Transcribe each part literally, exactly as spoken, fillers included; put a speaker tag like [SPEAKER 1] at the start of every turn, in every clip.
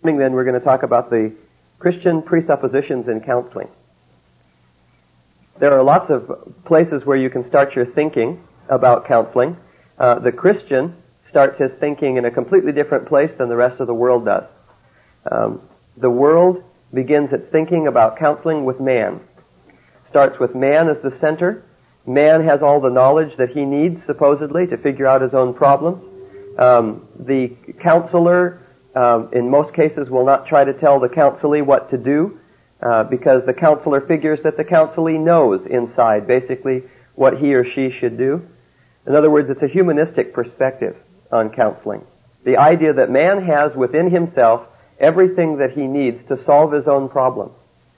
[SPEAKER 1] Then we're going to talk about the Christian presuppositions in counseling. There are lots of places where you can start your thinking about counseling. Uh, the Christian starts his thinking in a completely different place than the rest of the world does. Um, the world begins its thinking about counseling with man. Starts with man as the center. Man has all the knowledge that he needs, supposedly, to figure out his own problems. Um, the counselor, um, in most cases, will not try to tell the counselee what to do, uh, because the counselor figures that the counselee knows inside, basically, what he or she should do. In other words, it's a humanistic perspective on counseling. The idea that man has within himself everything that he needs to solve his own problems.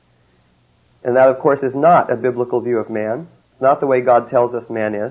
[SPEAKER 1] And that, of course, is not a biblical view of man. It's not the way God tells us man is.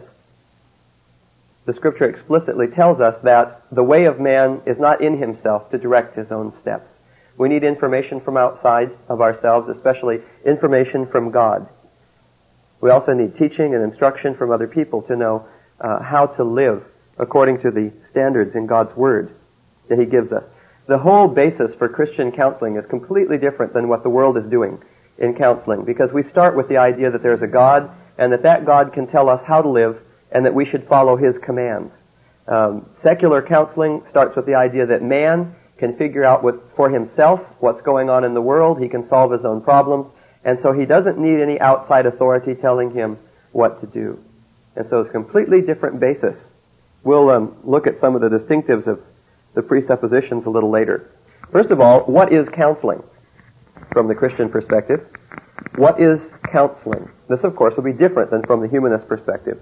[SPEAKER 1] The Scripture explicitly tells us that the way of man is not in himself to direct his own steps. We need information from outside of ourselves, especially information from God. We also need teaching and instruction from other people to know uh, how to live according to the standards in God's Word that He gives us. The whole basis for Christian counseling is completely different than what the world is doing in counseling, because we start with the idea that there's a God and that that God can tell us how to live and that we should follow His commands. Um, secular counseling starts with the idea that man can figure out what, for himself what's going on in the world. He can solve his own problems, and so he doesn't need any outside authority telling him what to do. And so it's a completely different basis. We'll um, look at some of the distinctives of the presuppositions a little later. First of all, what is counseling from the Christian perspective? What is counseling? This, of course, will be different than from the humanist perspective.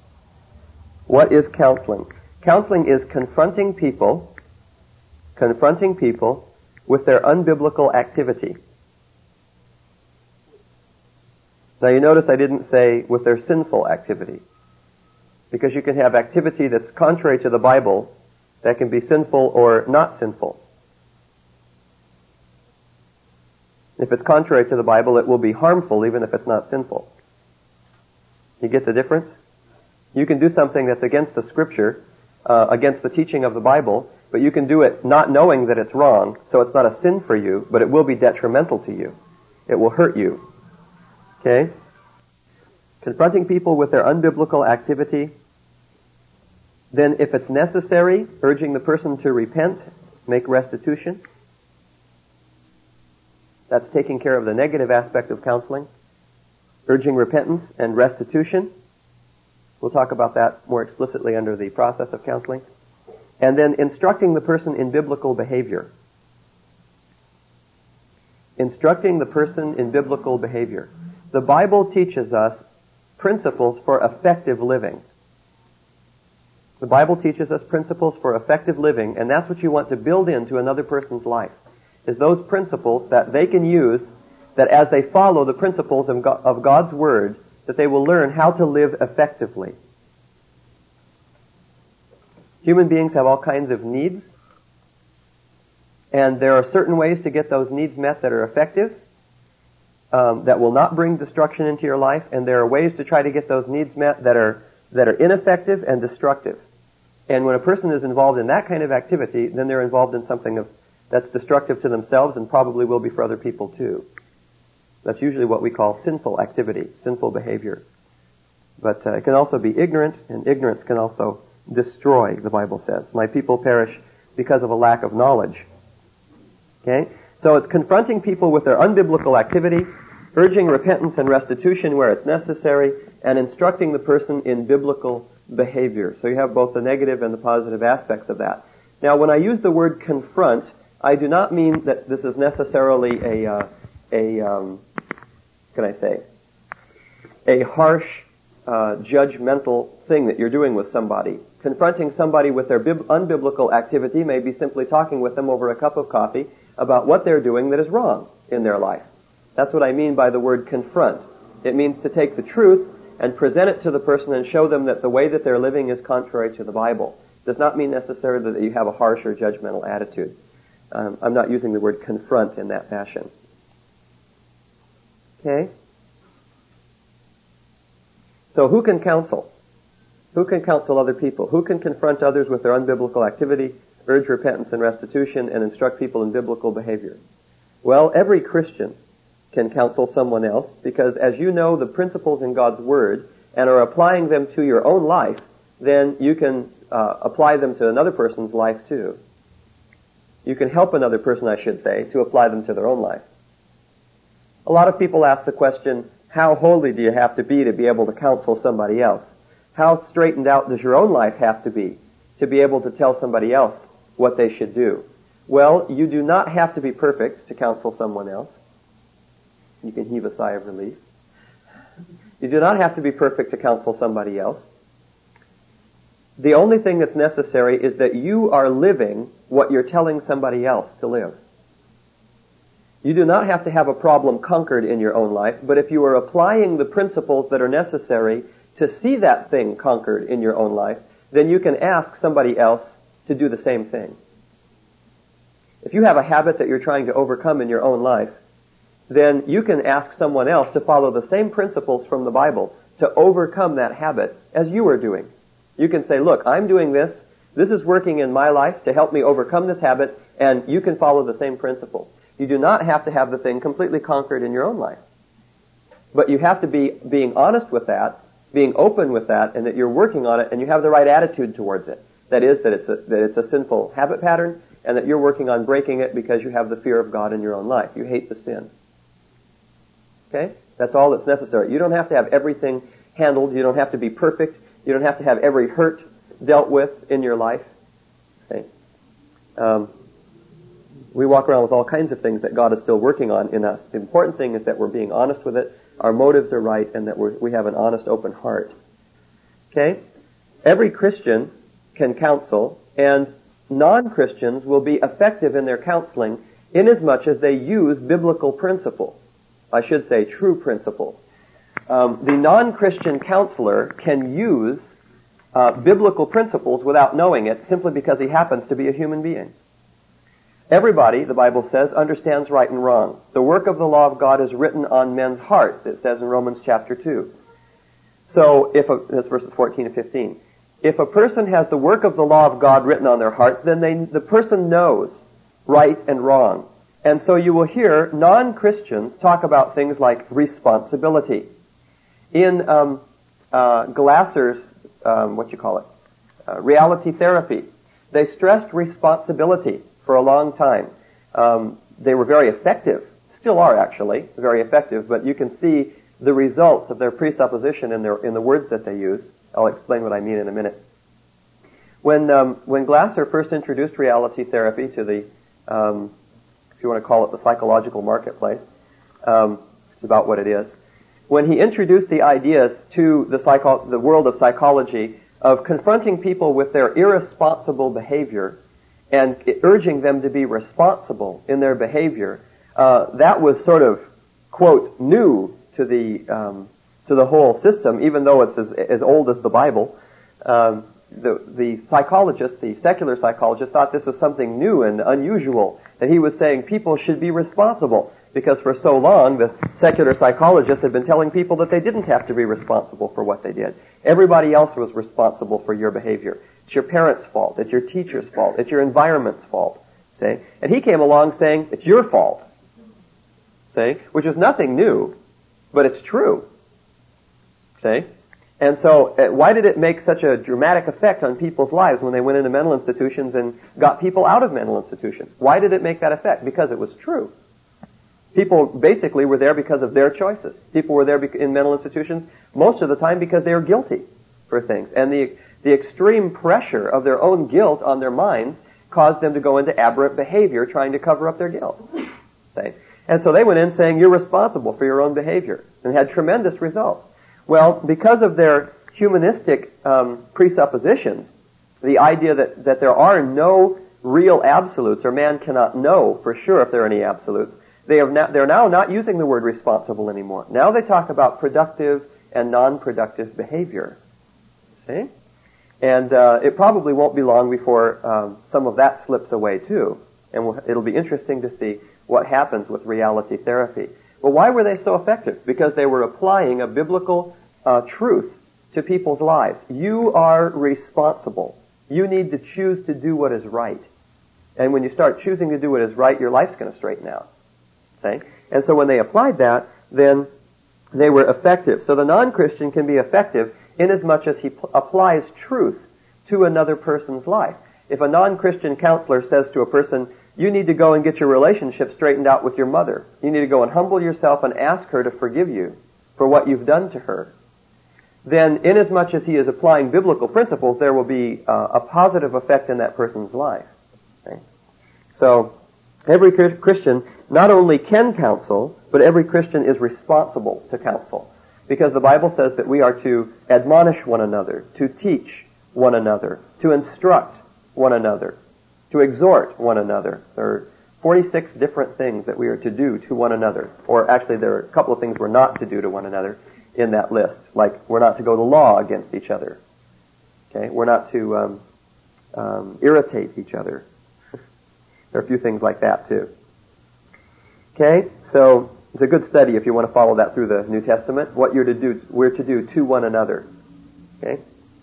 [SPEAKER 1] What is counseling? Counseling is confronting people, confronting people with their unbiblical activity. Now you notice I didn't say with their sinful activity, because you can have activity that's contrary to the Bible that can be sinful or not sinful. If it's contrary to the Bible, it will be harmful even if it's not sinful. You get the difference? You can do something that's against the Scripture, uh, against the teaching of the Bible, but you can do it not knowing that it's wrong, so it's not a sin for you, but it will be detrimental to you. It will hurt you. Okay? Confronting people with their unbiblical activity. Then, if it's necessary, urging the person to repent, make restitution. That's taking care of the negative aspect of counseling. Urging repentance and restitution. We'll talk about that more explicitly under the process of counseling. And then instructing the person in biblical behavior. Instructing the person in biblical behavior. The Bible teaches us principles for effective living. The Bible teaches us principles for effective living, and that's what you want to build into another person's life, is those principles that they can use, that as they follow the principles of God's Word, that they will learn how to live effectively. Human beings have all kinds of needs, and there are certain ways to get those needs met that are effective, um, that will not bring destruction into your life, and there are ways to try to get those needs met that are that are ineffective and destructive. And when a person is involved in that kind of activity, then they're involved in something of, that's destructive to themselves and probably will be for other people too. That's usually what we call sinful activity, sinful behavior. But uh, it can also be ignorant, and ignorance can also destroy, the Bible says. My people perish because of a lack of knowledge. Okay? So it's confronting people with their unbiblical activity, urging repentance and restitution where it's necessary, and instructing the person in biblical behavior. So you have both the negative and the positive aspects of that. Now, when I use the word confront, I do not mean that this is necessarily a, uh, a, um, can I say, a harsh, uh, judgmental thing that you're doing with somebody. Confronting somebody with their bib- unbiblical activity may be simply talking with them over a cup of coffee about what they're doing that is wrong in their life. That's what I mean by the word confront. It means to take the truth and present it to the person and show them that the way that they're living is contrary to the Bible. It does not mean necessarily that you have a harsh or judgmental attitude. Um, I'm not using the word confront in that fashion. Okay? So who can counsel? Who can counsel other people? Who can confront others with their unbiblical activity, urge repentance and restitution, and instruct people in biblical behavior. Well, every Christian can counsel someone else because as you know the principles in God's Word and are applying them to your own life, then you can uh, apply them to another person's life too. You can help another person, I should say, to apply them to their own life. A lot of people ask the question, how holy do you have to be to be able to counsel somebody else? How straightened out does your own life have to be to be able to tell somebody else what they should do? Well, you do not have to be perfect to counsel someone else. You can heave a sigh of relief. You do not have to be perfect to counsel somebody else. The only thing that's necessary is that you are living what you're telling somebody else to live. You do not have to have a problem conquered in your own life, but if you are applying the principles that are necessary to see that thing conquered in your own life, then you can ask somebody else to do the same thing. If you have a habit that you're trying to overcome in your own life, then you can ask someone else to follow the same principles from the Bible to overcome that habit as you are doing. You can say, look, I'm doing this. This is working in my life to help me overcome this habit, and you can follow the same principles. You do not have to have the thing completely conquered in your own life. But you have to be being honest with that, being open with that, and that you're working on it, and you have the right attitude towards it. That is, that it's a, that it's a sinful habit pattern, and that you're working on breaking it because you have the fear of God in your own life. You hate the sin. Okay? That's all that's necessary. You don't have to have everything handled. You don't have to be perfect. You don't have to have every hurt dealt with in your life. Okay? Um, we walk around with all kinds of things that God is still working on in us. The important thing is that we're being honest with it, our motives are right, and that we're, we have an honest, open heart. Okay? Every Christian can counsel, and non-Christians will be effective in their counseling inasmuch as they use biblical principles. I should say true principles. Um, the non-Christian counselor can use uh, biblical principles without knowing it simply because he happens to be a human being. Everybody, the Bible says, understands right and wrong. The work of the law of God is written on men's hearts, it says in Romans chapter two. So, if a, that's verses fourteen and fifteen. If a person has the work of the law of God written on their hearts, then they, the person knows right and wrong. And so you will hear non-Christians talk about things like responsibility. In um, uh, Glasser's, um, what you call it, uh, reality therapy, they stressed responsibility for a long time. Um, they were very effective, still are actually very effective, but you can see the results of their presupposition in their in the words that they use. I'll explain what I mean in a minute. When um, when Glasser first introduced reality therapy to the, um, if you want to call it the psychological marketplace, um, it's about what it is. When he introduced the ideas to the psycho- the world of psychology of confronting people with their irresponsible behavior and urging them to be responsible in their behavior, uh, that was sort of, quote, new to the um, to the whole system, even though it's as, as old as the Bible. Um, the, the psychologist, the secular psychologist, thought this was something new and unusual, that he was saying people should be responsible, because for so long the secular psychologists had been telling people that they didn't have to be responsible for what they did. Everybody else was responsible for your behavior. It's your parents' fault. It's your teacher's fault. It's your environment's fault. See? And he came along saying, it's your fault. See? Which is nothing new, but it's true. See? And so, uh, why did it make such a dramatic effect on people's lives when they went into mental institutions and got people out of mental institutions? Why did it make that effect? Because it was true. People basically were there because of their choices. People were there in mental institutions most of the time because they were guilty for things. And the the extreme pressure of their own guilt on their minds caused them to go into aberrant behavior trying to cover up their guilt. See? And so they went in saying, you're responsible for your own behavior, and had tremendous results. Well, because of their humanistic um, presuppositions, the idea that, that there are no real absolutes, or man cannot know for sure if there are any absolutes, they have now, they're now not using the word responsible anymore. Now they talk about productive and non-productive behavior. See? And uh, it probably won't be long before um, some of that slips away too. And we'll, it'll be interesting to see what happens with reality therapy. Well, why were they so effective? Because they were applying a biblical uh, truth to people's lives. You are responsible. You need to choose to do what is right. And when you start choosing to do what is right, your life's going to straighten out. Okay? And so when they applied that, then they were effective. So the non-Christian can be effective inasmuch as he p- applies truth to another person's life. If a non-Christian counselor says to a person, you need to go and get your relationship straightened out with your mother. You need to go and humble yourself and ask her to forgive you for what you've done to her. Then inasmuch as he is applying biblical principles, there will be uh, a positive effect in that person's life. Okay? So every Christian not only can counsel, but every Christian is responsible to counsel. Because the Bible says that we are to admonish one another, to teach one another, to instruct one another, to exhort one another. There are forty-six different things that we are to do to one another. Or actually there are a couple of things we're not to do to one another in that list. Like we're not to go to law against each other. Okay, we're not to um, um, irritate each other. There are a few things like that too. Okay, so it's a good study if you want to follow that through the New Testament. What you're to do, we're to do to one another. Okay.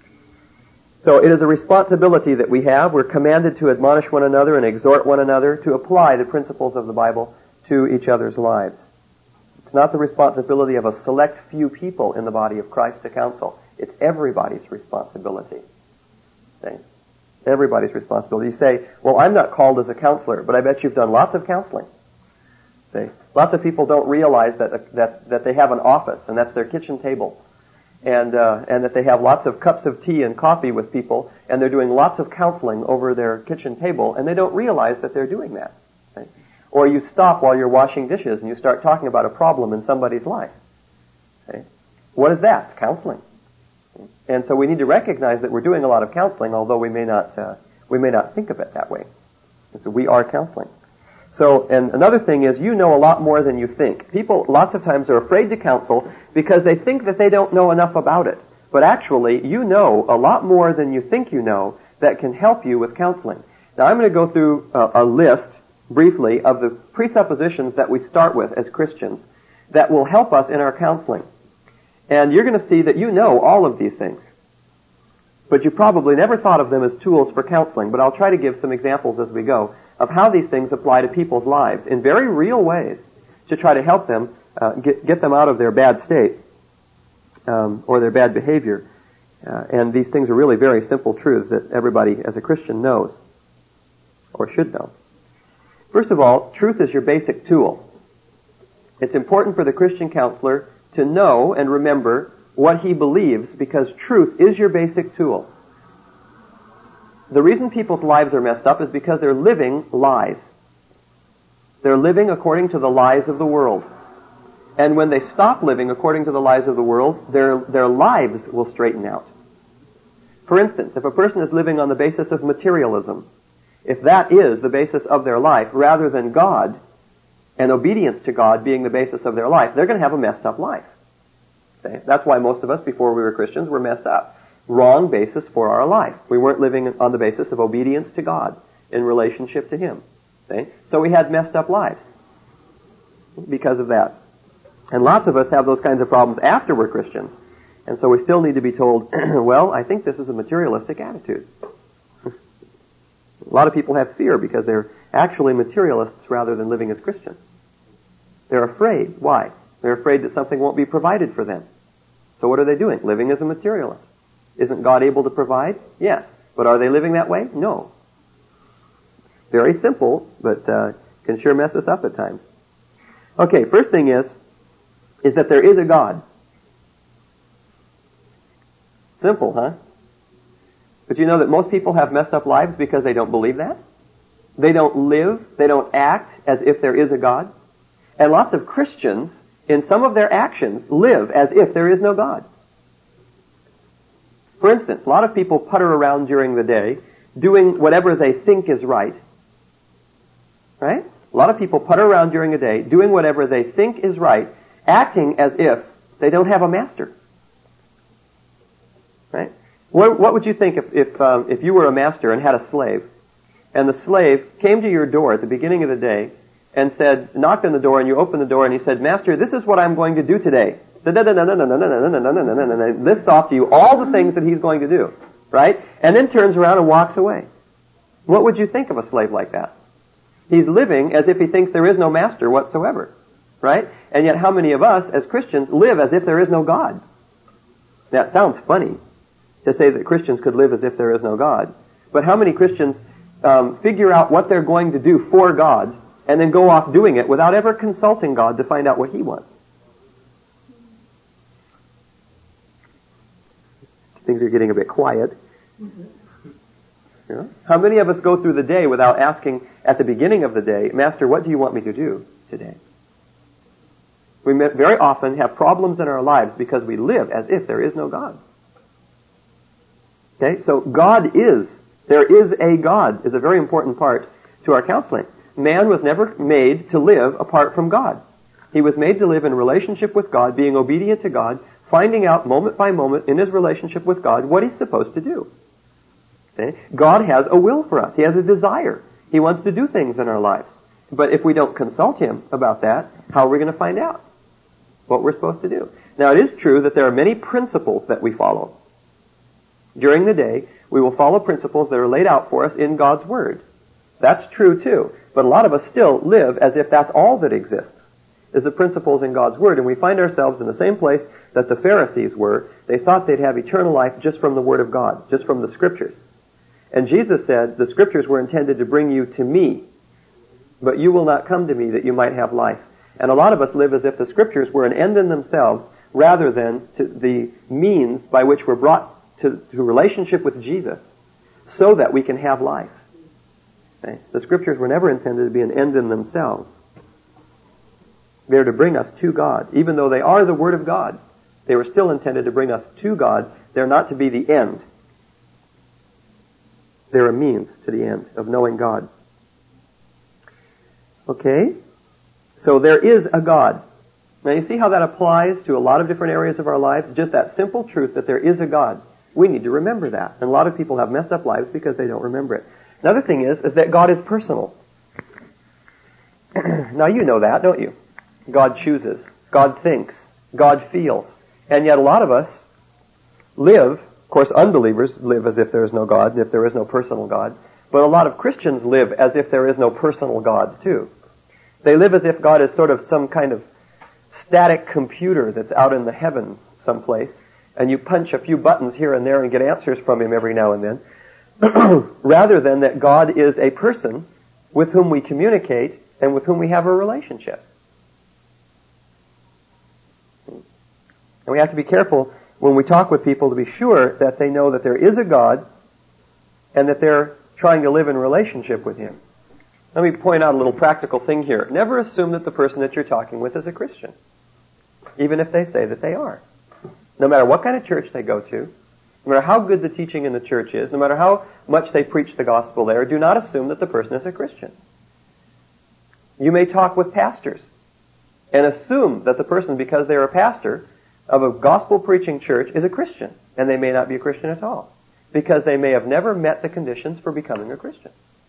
[SPEAKER 1] So it is a responsibility that we have. We're commanded to admonish one another and exhort one another to apply the principles of the Bible to each other's lives. It's not the responsibility of a select few people in the body of Christ to counsel. It's everybody's responsibility. Okay? Everybody's responsibility. You say, well, I'm not called as a counselor, but I bet you've done lots of counseling. See? Lots of people don't realize that, that, that they have an office, and that's their kitchen table. And, uh, and that they have lots of cups of tea and coffee with people, and they're doing lots of counseling over their kitchen table, and they don't realize that they're doing that. Okay? Or you stop while you're washing dishes and you start talking about a problem in somebody's life. Okay? What is that? It's counseling. Okay? And so we need to recognize that we're doing a lot of counseling, although we may not, uh, we may not think of it that way. And so we are counseling. So, and another thing is, you know a lot more than you think. People, lots of times, are afraid to counsel because they think that they don't know enough about it. But actually, you know a lot more than you think you know that can help you with counseling. Now, I'm going to go through a, a list, briefly, of the presuppositions that we start with as Christians that will help us in our counseling. And you're going to see that you know all of these things. But you probably never thought of them as tools for counseling. But I'll try to give some examples as we go of how these things apply to people's lives in very real ways to try to help them uh, get, get them out of their bad state um, or their bad behavior. Uh, and these things are really very simple truths that everybody as a Christian knows or should know. First of all, truth is your basic tool. It's important for the Christian counselor to know and remember what he believes because truth is your basic tool. The reason people's lives are messed up is because they're living lies. They're living according to the lies of the world. And when they stop living according to the lies of the world, their, their lives will straighten out. For instance, if a person is living on the basis of materialism, if that is the basis of their life, rather than God and obedience to God being the basis of their life, they're going to have a messed up life. Okay? That's why most of us, before we were Christians, were messed up. Wrong basis for our life. We weren't living on the basis of obedience to God in relationship to Him. Okay? So we had messed up lives because of that. And lots of us have those kinds of problems after we're Christians. And so we still need to be told, well, I think this is a materialistic attitude. A lot of people have fear because they're actually materialists rather than living as Christians. They're afraid. Why? They're afraid that something won't be provided for them. So what are they doing? Living as a materialist. Isn't God able to provide? Yes. But are they living that way? No. Very simple, but uh, can sure mess us up at times. Okay, first thing is, is that there is a God. Simple, huh? But you know that most people have messed up lives because they don't believe that? They don't live, they don't act as if there is a God. And lots of Christians, in some of their actions, live as if there is no God. For instance, a lot of people putter around during the day, doing whatever they think is right. Right? A lot of people putter around during the day, doing whatever they think is right, acting as if they don't have a master. Right? What, what would you think if if, um, if you were a master and had a slave, and the slave came to your door at the beginning of the day and said, knocked on the door, and you opened the door, and he said, Master, this is what I'm going to do today. Lists off to you all the things that he's going to do, right? And then turns around and walks away. What would you think of a slave like that? He's living as if he thinks there is no master whatsoever, right? And yet how many of us as Christians live as if there is no God? Now, it sounds funny to say that Christians could live as if there is no God. But how many Christians um, figure out what they're going to do for God and then go off doing it without ever consulting God to find out what He wants? Things are getting a bit quiet. Mm-hmm. Yeah. How many of us go through the day without asking at the beginning of the day, Master, what do you want me to do today? We very often have problems in our lives because we live as if there is no God. Okay, so God is, there is a God, is a very important part to our counseling. Man was never made to live apart from God. He was made to live in relationship with God, being obedient to God, finding out moment by moment in his relationship with God what he's supposed to do. Okay? God has a will for us. He has a desire. He wants to do things in our lives. But if we don't consult Him about that, how are we going to find out what we're supposed to do? Now, it is true that there are many principles that we follow. During the day, we will follow principles that are laid out for us in God's Word. That's true, too. But a lot of us still live as if that's all that exists, is the principles in God's Word. And we find ourselves in the same place that the Pharisees were. They thought they'd have eternal life just from the Word of God, just from the Scriptures. And Jesus said, the Scriptures were intended to bring you to me, but you will not come to me that you might have life. And a lot of us live as if the Scriptures were an end in themselves rather than to the means by which we're brought to, to relationship with Jesus so that we can have life. Okay? The Scriptures were never intended to be an end in themselves. They're to bring us to God. Even though they are the Word of God, they were still intended to bring us to God. They're not to be the end. They're a means to the end of knowing God. Okay? So there is a God. Now you see how that applies to a lot of different areas of our lives? Just that simple truth that there is a God. We need to remember that. And a lot of people have messed up lives because they don't remember it. Another thing is, is that God is personal. Now you know that, don't you? God chooses. God thinks. God feels. And yet a lot of us live, of course unbelievers live as if there is no God, if there is no personal God. But a lot of Christians live as if there is no personal God too. They live as if God is sort of some kind of static computer that's out in the heavens someplace, and you punch a few buttons here and there and get answers from Him every now and then, rather than that God is a person with whom we communicate and with whom we have a relationship. And we have to be careful when we talk with people to be sure that they know that there is a God and that they're trying to live in relationship with Him. Let me point out a little practical thing here. Never assume that the person that you're talking with is a Christian, even if they say that they are. No matter what kind of church they go to, no matter how good the teaching in the church is, no matter how much they preach the gospel there, do not assume that the person is a Christian. You may talk with pastors and assume that the person, because they're a pastor of a gospel-preaching church, is a Christian, and they may not be a Christian at all, because they may have never met the conditions for becoming a Christian.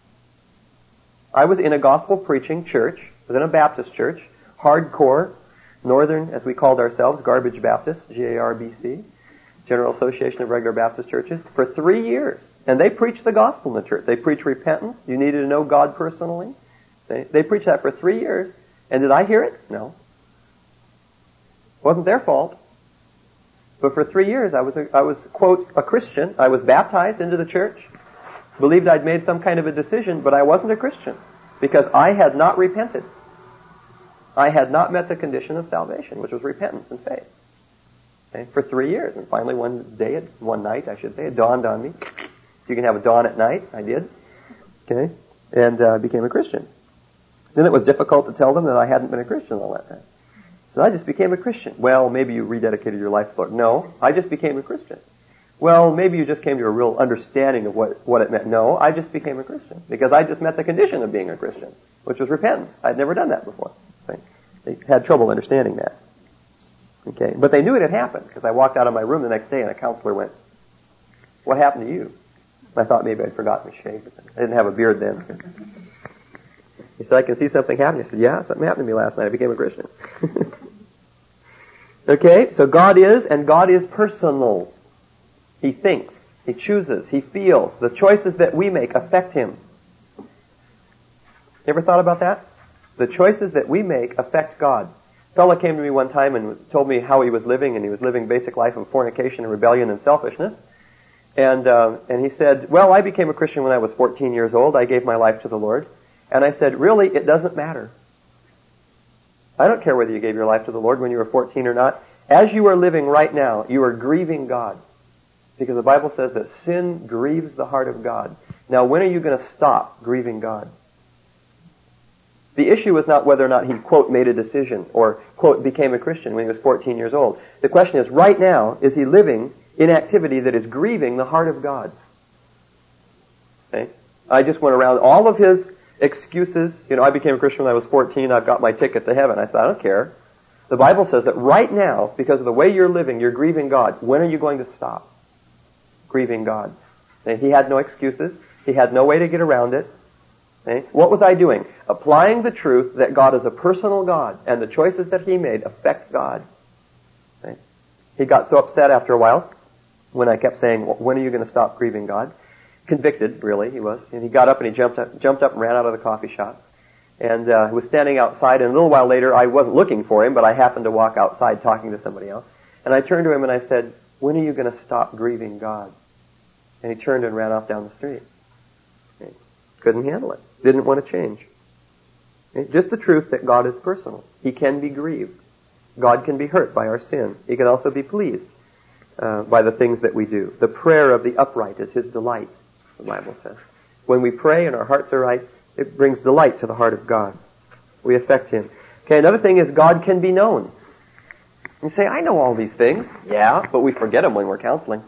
[SPEAKER 1] I was in a gospel-preaching church, I was in a Baptist church, hardcore, northern, as we called ourselves, garbage Baptist, G A R B C, General Association of Regular Baptist Churches, for three years. And they preached the gospel in the church. They preached repentance. You needed to know God personally. They, they preached that for three years. And did I hear it? No. It wasn't their fault. But for three years, I was, a, I was, quote, a Christian. I was baptized into the church. Believed I'd made some kind of a decision, but I wasn't a Christian because I had not repented. I had not met the condition of salvation, which was repentance and faith. Okay? For three years. And finally one day, one night, I should say, it dawned on me. You can have a dawn at night. I did. Okay? And uh, became a Christian. Then it was difficult to tell them that I hadn't been a Christian all that time. So I just became a Christian. Well, maybe you rededicated your life to the Lord. No, I just became a Christian. Well, maybe you just came to a real understanding of what, what it meant. No, I just became a Christian because I just met the condition of being a Christian, which was repentance. I'd never done that before. Right? They had trouble understanding that. Okay, but they knew it had happened because I walked out of my room the next day and a counselor went, "What happened to you?" I thought maybe I'd forgotten to shave. I didn't have a beard then. So. He said, "I can see something happening." I said, "Yeah, something happened to me last night. I became a Christian." Okay, so God is, and God is personal. He thinks, He chooses, He feels. The choices that we make affect Him. You ever thought about that? The choices that we make affect God. A fellow came to me one time and told me how he was living, and he was living basic life of fornication and rebellion and selfishness. And uh, and he said, well, I became a Christian when I was fourteen years old. I gave my life to the Lord. And I said, really, it doesn't matter. I don't care whether you gave your life to the Lord when you were fourteen or not. As you are living right now, you are grieving God. Because the Bible says that sin grieves the heart of God. Now, when are you going to stop grieving God? The issue is not whether or not he, quote, made a decision or, quote, became a Christian when he was fourteen years old. The question is, right now, is he living in activity that is grieving the heart of God? Okay? I just went around all of his excuses. You know, I became a Christian when I was fourteen. I've got my ticket to heaven. I said, I don't care. The Bible says that right now, because of the way you're living, you're grieving God. When are you going to stop grieving God? And he had no excuses. He had no way to get around it. Okay? What was I doing? Applying the truth that God is a personal God, and the choices that he made affect God. Okay? He got so upset after a while when I kept saying, well, when are you going to stop grieving God? Convicted, really, he was. And he got up and he jumped up, jumped up and ran out of the coffee shop. And uh, he was standing outside, and a little while later, I wasn't looking for him, but I happened to walk outside talking to somebody else. And I turned to him and I said, when are you going to stop grieving God? And he turned and ran off down the street. Okay? Couldn't handle it. Didn't want to change. Okay? Just the truth that God is personal. He can be grieved. God can be hurt by our sin. He can also be pleased uh, by the things that we do. The prayer of the upright is his delight, the Bible says. When we pray and our hearts are right, it brings delight to the heart of God. We affect him. Okay, another thing is God can be known. You say, I know all these things. Yeah, but we forget them when we're counseling.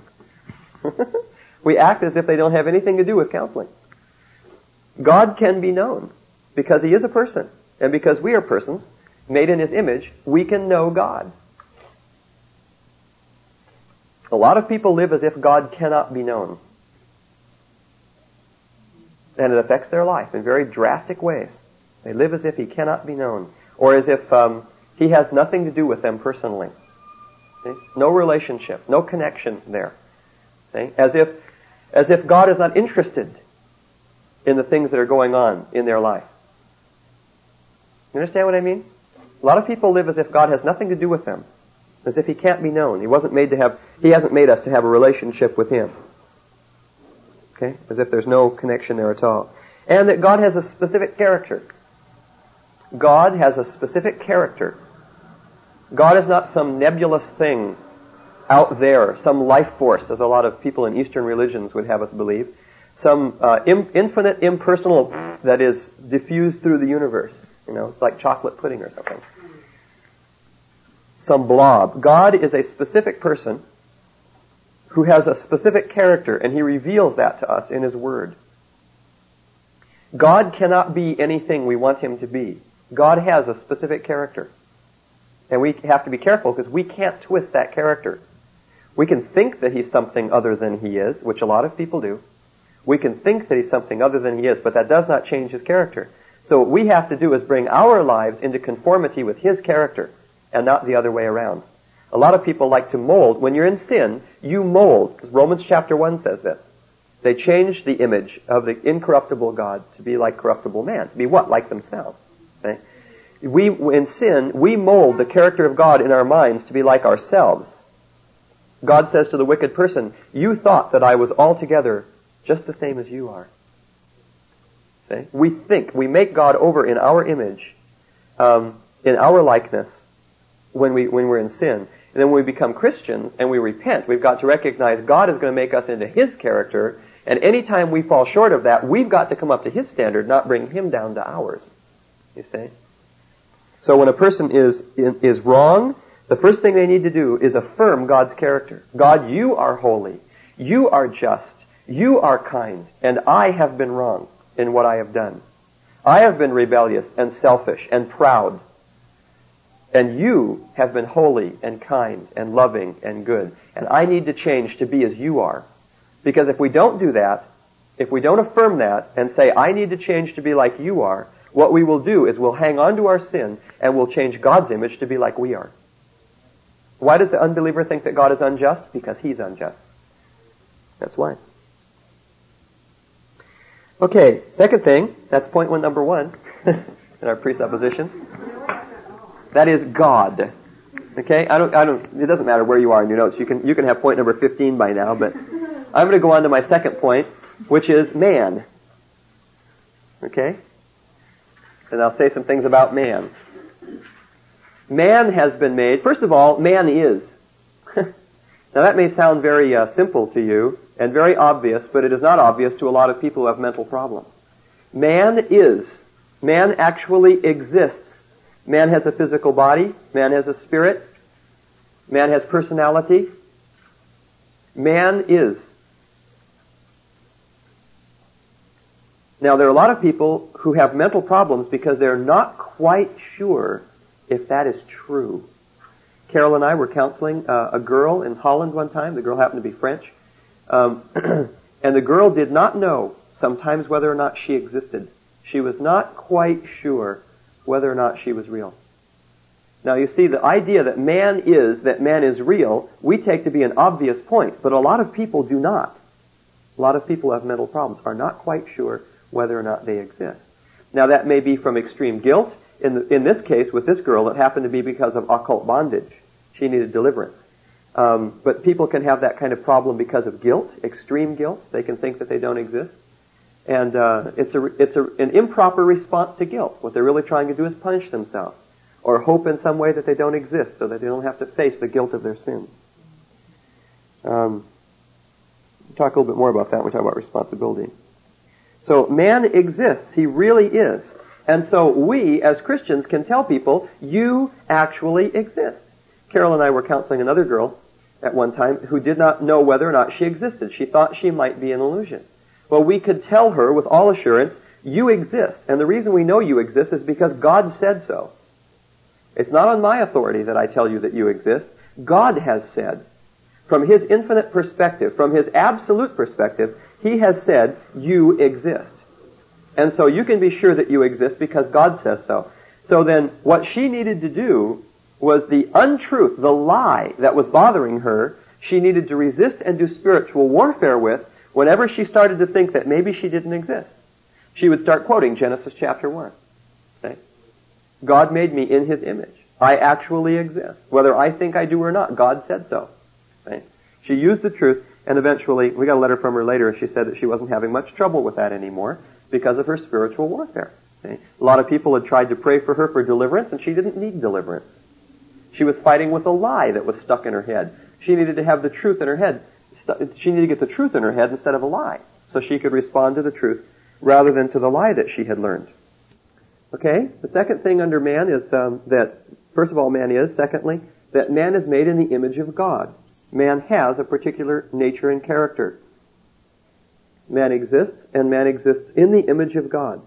[SPEAKER 1] We act as if they don't have anything to do with counseling. God can be known because he is a person. And because we are persons made in his image, we can know God. A lot of people live as if God cannot be known. And it affects their life in very drastic ways. They live as if he cannot be known. Or as if um, he has nothing to do with them personally. Okay? No relationship, no connection there. Okay? As if, as if God is not interested in the things that are going on in their life. You understand what I mean? A lot of people live as if God has nothing to do with them. As if he can't be known. He wasn't made to have, he hasn't made us to have a relationship with him. Okay? As if there's no connection there at all. And that God has a specific character. God has a specific character. God is not some nebulous thing out there, some life force, as a lot of people in Eastern religions would have us believe. Some uh, im- infinite, impersonal that is diffused through the universe. You know, it's like chocolate pudding or something. Some blob. God is a specific person who has a specific character, and he reveals that to us in his word. God cannot be anything we want him to be. God has a specific character. And we have to be careful because we can't twist that character. We can think that he's something other than he is, which a lot of people do. We can think that he's something other than he is, but that does not change his character. So what we have to do is bring our lives into conformity with his character and not the other way around. A lot of people like to mold. When you're in sin, you mold. Romans chapter one says this. They change the image of the incorruptible God to be like corruptible man. To be what? Like themselves. Okay? We, in sin, we mold the character of God in our minds to be like ourselves. God says to the wicked person, you thought that I was altogether just the same as you are. Okay? We think, we make God over in our image, um, in our likeness, when, we, when we're in sin. And then when we become Christians and we repent, we've got to recognize God is going to make us into his character, and any time we fall short of that, we've got to come up to his standard, not bring him down to ours. You see? So when a person is is wrong, the first thing they need to do is affirm God's character. God, you are holy. You are just. You are kind. And I have been wrong in what I have done. I have been rebellious and selfish and proud. And you have been holy and kind and loving and good. And I need to change to be as you are. Because if we don't do that, if we don't affirm that and say, I need to change to be like you are, what we will do is we'll hang on to our sin and we'll change God's image to be like we are. Why does the unbeliever think that God is unjust? Because he's unjust. That's why. Okay, second thing, that's point one, number one, in our presuppositions. That is God. Okay, I don't, I don't, it doesn't matter where you are in your notes. You can, you can have point number fifteen by now, but I'm going to go on to my second point, which is man. Okay? And I'll say some things about man. Man has been made, first of all, man is. Now that may sound very uh, simple to you and very obvious, but it is not obvious to a lot of people who have mental problems. Man is. Man actually exists. Man has a physical body. Man has a spirit. Man has personality. Man is. Now, there are a lot of people who have mental problems because they're not quite sure if that is true. Carol and I were counseling uh, a girl in Holland one time. The girl happened to be French. Um, and the girl did not know sometimes whether or not she existed. She was not quite sure whether or not she was real. Now, you see, the idea that man is, that man is real, we take to be an obvious point, but a lot of people do not. A lot of people who have mental problems are not quite sure whether or not they exist. Now, that may be from extreme guilt. In, the, in this case, with this girl, it happened to be because of occult bondage. She needed deliverance. Um, but people can have that kind of problem because of guilt, extreme guilt. They can think that they don't exist. And uh, it's, a, it's a, an improper response to guilt. What they're really trying to do is punish themselves or hope in some way that they don't exist so that they don't have to face the guilt of their sins. Um, we'll talk a little bit more about that when we talk about responsibility. So man exists. He really is. And so we, as Christians, can tell people, you actually exist. Carol and I were counseling another girl at one time who did not know whether or not she existed. She thought she might be an illusion. Well, we could tell her with all assurance, you exist. And the reason we know you exist is because God said so. It's not on my authority that I tell you that you exist. God has said. From His infinite perspective, from His absolute perspective, He has said, you exist. And so you can be sure that you exist because God says so. So then what she needed to do was the untruth, the lie that was bothering her, she needed to resist and do spiritual warfare with whenever she started to think that maybe she didn't exist. She would start quoting Genesis chapter one. Okay? God made me in His image. I actually exist. Whether I think I do or not, God said so. Okay? She used the truth, and eventually, we got a letter from her later, and she said that she wasn't having much trouble with that anymore because of her spiritual warfare. Okay? A lot of people had tried to pray for her for deliverance, and she didn't need deliverance. She was fighting with a lie that was stuck in her head. She needed to have the truth in her head. She needed to get the truth in her head instead of a lie, so she could respond to the truth rather than to the lie that she had learned. Okay? The second thing under man is um, that, first of all, man is. Secondly, that man is made in the image of God. Man has a particular nature and character. Man exists, and man exists in the image of God.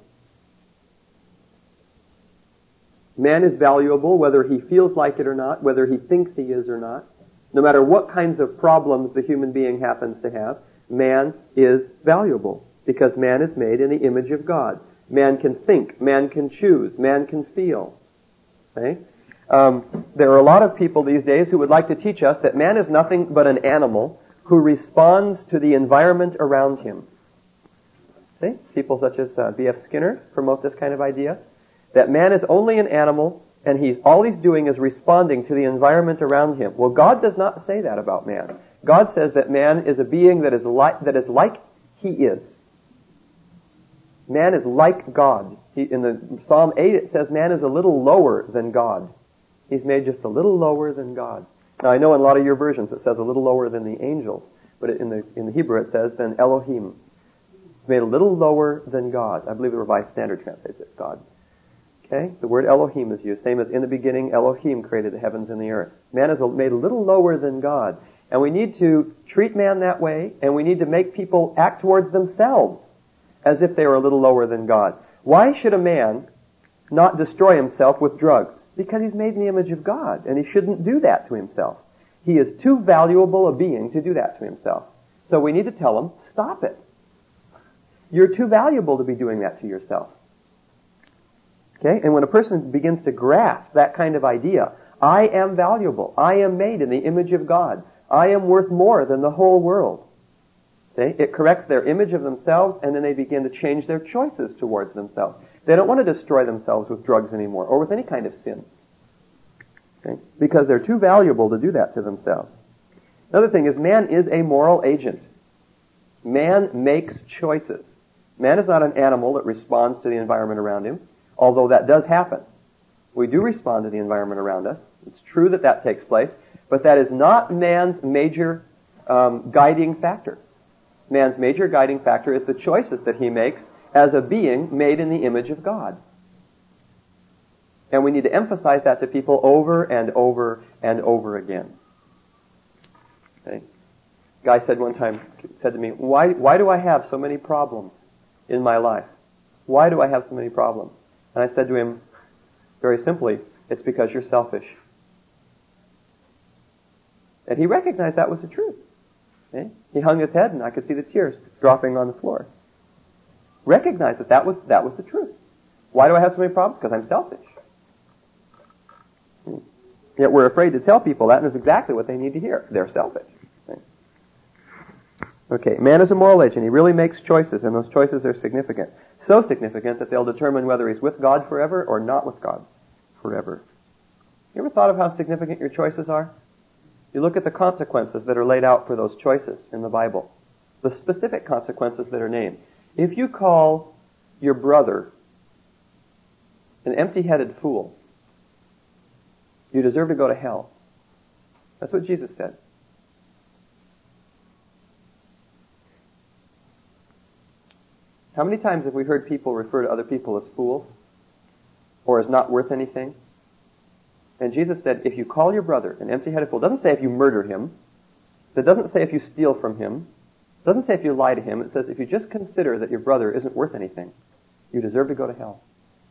[SPEAKER 1] Man is valuable whether he feels like it or not, whether he thinks he is or not. No matter what kinds of problems the human being happens to have, man is valuable because man is made in the image of God. Man can think, man can choose, man can feel. Okay? Um, there are a lot of people these days who would like to teach us that man is nothing but an animal who responds to the environment around him. See? People such as uh, B F Skinner promote this kind of idea. That man is only an animal, and he's all he's doing is responding to the environment around him. Well, God does not say that about man. God says that man is a being that is like that is like he is. Man is like God. He, in the Psalm eight, it says man is a little lower than God. He's made just a little lower than God. Now, I know in a lot of your versions it says a little lower than the angels, but in the in the Hebrew it says than Elohim. He's made a little lower than God. I believe the Revised Standard translates it God. Okay? The word Elohim is used. Same as in the beginning, Elohim created the heavens and the earth. Man is made a little lower than God. And we need to treat man that way, and we need to make people act towards themselves as if they were a little lower than God. Why should a man not destroy himself with drugs? Because he's made in the image of God, and he shouldn't do that to himself. He is too valuable a being to do that to himself. So we need to tell him, stop it. You're too valuable to be doing that to yourself. Okay? And when a person begins to grasp that kind of idea, I am valuable. I am made in the image of God. I am worth more than the whole world. See? It corrects their image of themselves, and then they begin to change their choices towards themselves. They don't want to destroy themselves with drugs anymore, or with any kind of sin. Okay? Because they're too valuable to do that to themselves. Another thing is, man is a moral agent. Man makes choices. Man is not an animal that responds to the environment around him, although that does happen. We do respond to the environment around us. It's true that that takes place, but that is not man's major um, guiding factor. Man's major guiding factor is the choices that he makes as a being made in the image of God. And we need to emphasize that to people over and over and over again. Okay? Guy said one time, said to me, why, why do I have so many problems in my life? Why do I have so many problems? And I said to him, very simply, it's because you're selfish. And he recognized that was the truth. Okay? He hung his head and I could see the tears dropping on the floor. Recognized that that was, that was the truth. Why do I have so many problems? Because I'm selfish. Yet we're afraid to tell people that, and it's exactly what they need to hear. They're selfish. Okay? Okay, man is a moral agent. He really makes choices, and those choices are significant. So significant that they'll determine whether he's with God forever or not with God forever. You ever thought of how significant your choices are? You look at the consequences that are laid out for those choices in the Bible. The specific consequences that are named. If you call your brother an empty-headed fool, you deserve to go to hell. That's what Jesus said. How many times have we heard people refer to other people as fools or as not worth anything? And Jesus said, if you call your brother an empty-headed fool, it doesn't say if you murder him. It doesn't say if you steal from him. It doesn't say if you lie to him. It says if you just consider that your brother isn't worth anything, you deserve to go to hell.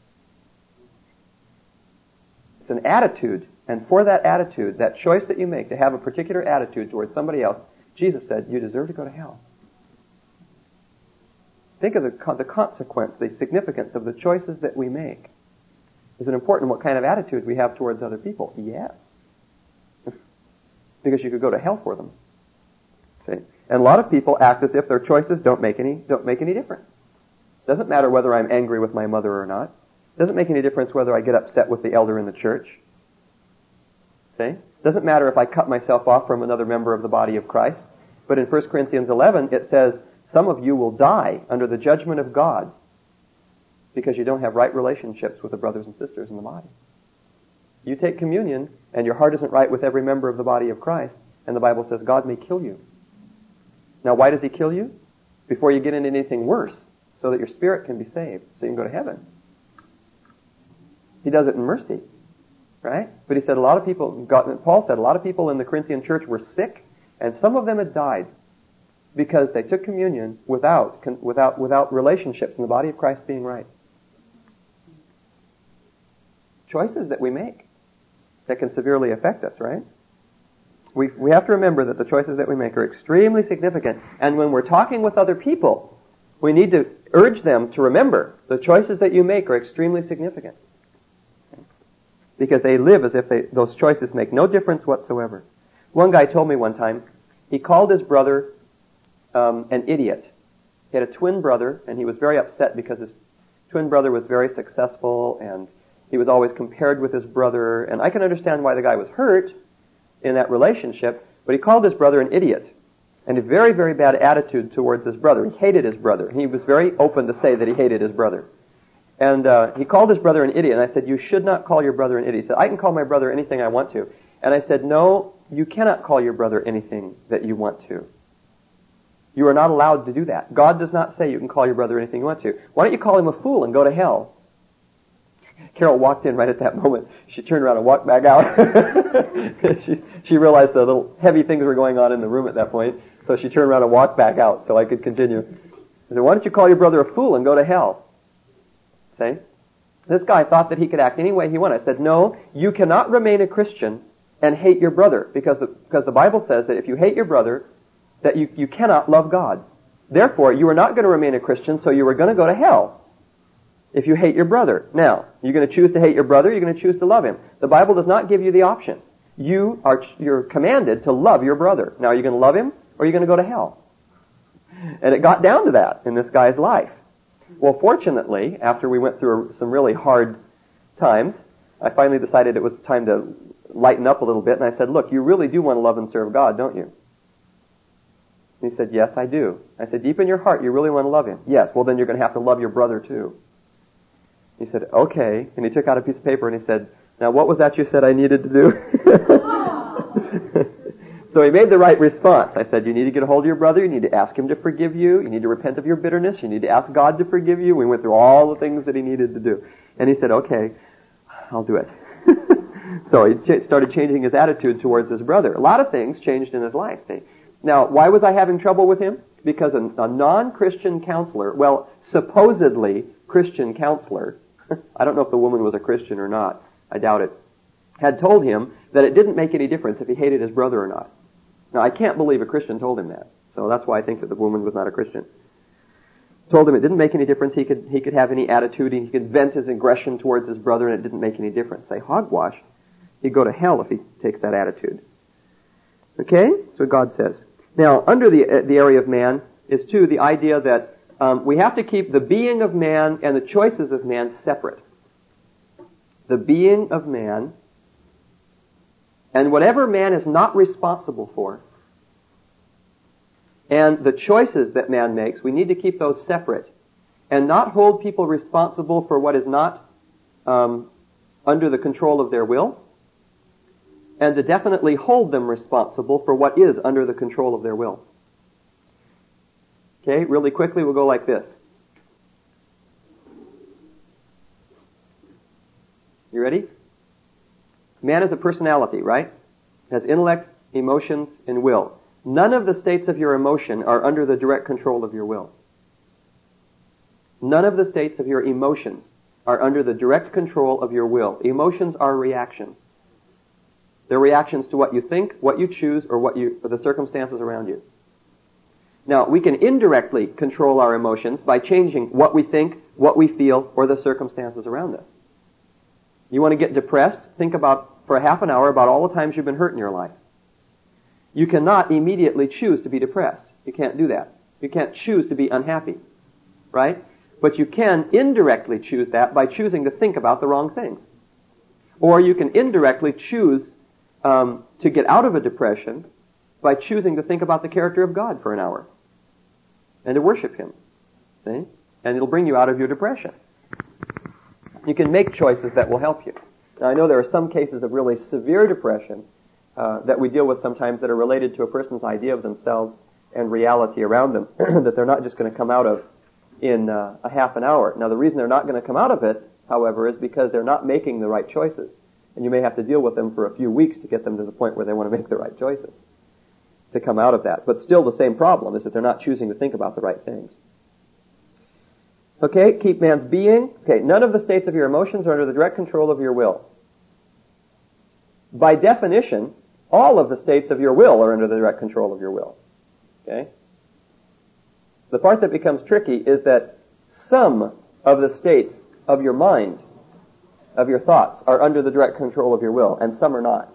[SPEAKER 1] It's an attitude, and for that attitude, that choice that you make to have a particular attitude towards somebody else, Jesus said, you deserve to go to hell. Think of the, the consequence, the significance of the choices that we make. Is it important what kind of attitude we have towards other people? Yes. Because you could go to hell for them. See? And a lot of people act as if their choices don't make any don't make any difference. Doesn't matter whether I'm angry with my mother or not. Doesn't make any difference whether I get upset with the elder in the church. See? Doesn't matter if I cut myself off from another member of the body of Christ. But in First Corinthians eleven, it says, some of you will die under the judgment of God because you don't have right relationships with the brothers and sisters in the body. You take communion, and your heart isn't right with every member of the body of Christ, and the Bible says God may kill you. Now, why does he kill you? Before you get into anything worse, so that your spirit can be saved, so you can go to heaven. He does it in mercy, right? But he said a lot of people, God, Paul said a lot of people in the Corinthian church were sick, and some of them had died because they took communion without, without, without relationships in the body of Christ being right. Choices that we make that can severely affect us, right? We, we have to remember that the choices that we make are extremely significant. And when we're talking with other people, we need to urge them to remember the choices that you make are extremely significant. Because they live as if they, those choices make no difference whatsoever. One guy told me one time, he called his brother um, an idiot. He had a twin brother, and he was very upset because his twin brother was very successful, and he was always compared with his brother. And I can understand why the guy was hurt in that relationship, but he called his brother an idiot. And a very, very bad attitude towards his brother. He hated his brother. He was very open to say that he hated his brother. And uh, he called his brother an idiot, and I said, you should not call your brother an idiot. He said, I can call my brother anything I want to. And I said, no, you cannot call your brother anything that you want to. You are not allowed to do that. God does not say you can call your brother anything you want to. Why don't you call him a fool and go to hell? Carol walked in right at that moment. She turned around and walked back out. she, she realized the little heavy things were going on in the room at that point, so she turned around and walked back out so I could continue. I said, why don't you call your brother a fool and go to hell? See? This guy thought that he could act any way he wanted. I said, no, you cannot remain a Christian and hate your brother, because the, because the Bible says that if you hate your brother, that you, you cannot love God. Therefore, you are not going to remain a Christian, so you are going to go to hell if you hate your brother. Now, you're going to choose to hate your brother, you're going to choose to love him. The Bible does not give you the option. You are, you're commanded to love your brother. Now, are you going to love him, or are you going to go to hell? And it got down to that in this guy's life. Well, fortunately, after we went through some really hard times, I finally decided it was time to lighten up a little bit, and I said, look, you really do want to love and serve God, don't you? And he said, yes, I do. I said, deep in your heart, you really want to love Him? Yes. Well, then you're going to have to love your brother too. He said, okay. And he took out a piece of paper and he said, now what was that you said I needed to do? So he made the right response. I said, you need to get a hold of your brother, you need to ask him to forgive you, you need to repent of your bitterness, you need to ask God to forgive you. We went through all the things that he needed to do. And he said, okay, I'll do it. So he ch- started changing his attitude towards his brother. A lot of things changed in his life. See? Now, why was I having trouble with him? Because a, a non-Christian counselor, well, supposedly Christian counselor, I don't know if the woman was a Christian or not, I doubt it, had told him that it didn't make any difference if he hated his brother or not. Now, I can't believe a Christian told him that. So that's why I think that the woman was not a Christian. Told him it didn't make any difference. He could he could have any attitude. He could vent his aggression towards his brother, and it didn't make any difference. Say hogwash. He'd go to hell if he takes that attitude. Okay? That's what God says. Now, under the uh, the area of man is, too, the idea that um, we have to keep the being of man and the choices of man separate. The being of man and whatever man is not responsible for, and the choices that man makes, we need to keep those separate and not hold people responsible for what is not um, under the control of their will, and to definitely hold them responsible for what is under the control of their will. Okay, really quickly we'll go like this. You ready? Man is a personality, right? Has intellect, emotions, and will. None of the states of your emotion are under the direct control of your will. None of the states of your emotions are under the direct control of your will. Emotions are reactions. They're reactions to what you think, what you choose, or what you, or the circumstances around you. Now, we can indirectly control our emotions by changing what we think, what we feel, or the circumstances around us. You want to get depressed? Think about, for a half an hour, about all the times you've been hurt in your life. You cannot immediately choose to be depressed. You can't do that. You can't choose to be unhappy, right? But you can indirectly choose that by choosing to think about the wrong things. Or you can indirectly choose um, to get out of a depression by choosing to think about the character of God for an hour and to worship Him. See? And it'll bring you out of your depression. You can make choices that will help you. Now, I know there are some cases of really severe depression uh, that we deal with sometimes that are related to a person's idea of themselves and reality around them that they're not just going to come out of in uh, a half an hour. Now, the reason they're not going to come out of it, however, is because they're not making the right choices. And you may have to deal with them for a few weeks to get them to the point where they want to make the right choices to come out of that. But still the same problem is that they're not choosing to think about the right things. Okay, keep man's being. Okay, none of the states of your emotions are under the direct control of your will. By definition, all of the states of your will are under the direct control of your will. Okay? The part that becomes tricky is that some of the states of your mind, of your thoughts, are under the direct control of your will, and some are not.